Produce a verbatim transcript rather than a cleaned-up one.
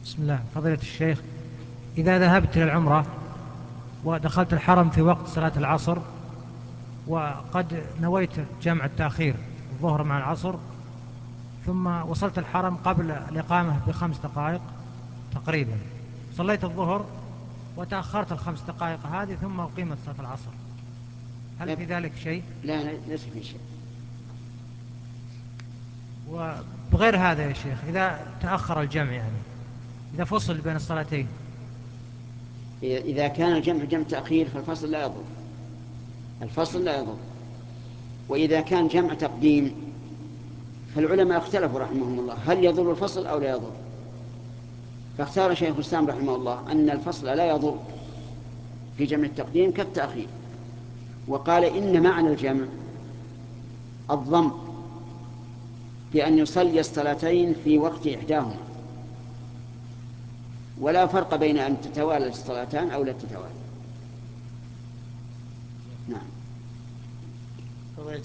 بسم الله. فضيلة الشيخ، إذا ذهبت إلى العمرة ودخلت الحرم في وقت صلاة العصر، وقد نويت جمع التأخير الظهر مع العصر، ثم وصلت الحرم قبل الإقامة بخمس دقائق تقريبا، صليت الظهر وتأخرت الخمس دقائق هذه ثم أقيمت صلاة العصر، هل لا في ذلك شيء؟ لا ليس في شيء. وبغير هذا يا شيخ، إذا تأخر الجمع، يعني إذا فصل بين الصلاتين. إذا كان الجمع جمع تأخير فالفصل لا يضر، الفصل لا يضر. وإذا كان جمع تقديم فالعلماء اختلفوا رحمهم الله هل يضر الفصل أو لا يضر. فاختار شيخ الإسلام رحمه الله أن الفصل لا يضر في جمع التقديم كالتأخير، وقال إن معنى الجمع الضم، بأن يصلي الصلاتين في وقت إحداهما، ولا فرق بين أن تتوالى الصلاتان أو لا تتوالى. نعم.